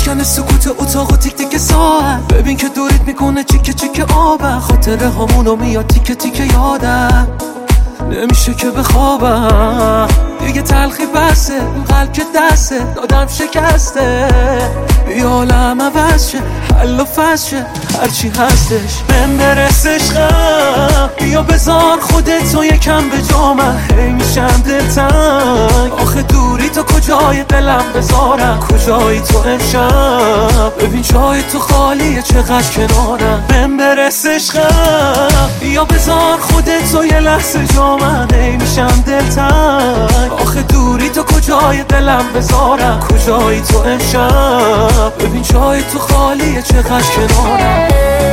میشکنه سکوت اتاق و تیک تیک ساعت. ببین که دورت میکنه چیکه چیکه آبم، خاطره هامونو میاد تیکه تیکه یادم، نمیشه که بخوابم دیگه. تلخی بسه این قلب که دسته دادم شکسته، بیا عالم عوض شه، حل و فصل شه، هرچی هستش بهم برس عشقم. بیا بذار خودتو یکم به جا من، هی میشم دلتنگ. آخه دوری تو کجای دلم بذارم، کجایی تو امشب؟ ببین جای تو خالیه چقدر کنارم. بهم برس عشقم، بیا بذار خودتو یه لحظه جا من، هی میشم دلتنگ. آخه دوری تو کجای دلم بذارم، کجایی تو امشب؟ ببین جای تو خالیه چقدر کنارم.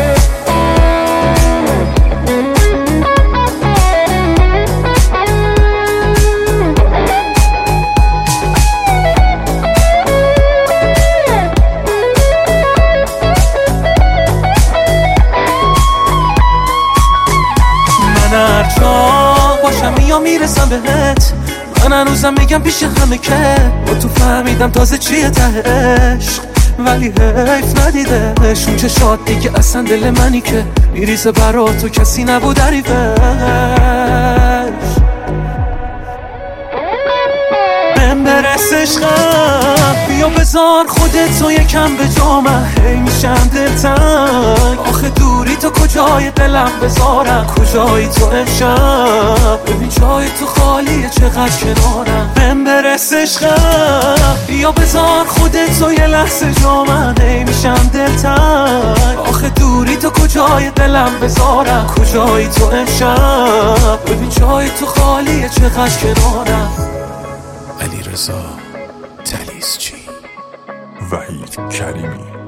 من هر جا باشم یا میرسم بهت، من هنوزم میگم پیش همه که با تو فهمیدم تازه چیه ته عشق، ولی حیف ندیدش اون چشات دیگه اصلا دل منی که میریزه برا تو کسی نبود حریفش. بهم برس عشقم، بیا بذار خودتو یکم به جا من، هی میشم دلتنگ. آخه دوری تو کجای دلم بذارم، کجایی تو امشب؟ ببین جای تو خالیه چقدر کنارم. بهم برس عشقم، بیا بذار خودتو یه لحظه جا من، هی میشم دلتنگ. آخه دوری تو کجای دلم بذارم، کجایی تو امشب؟ ببین جای تو خالیه چقدر کنارم. علیرضا طلیسچی، وحید کریمی.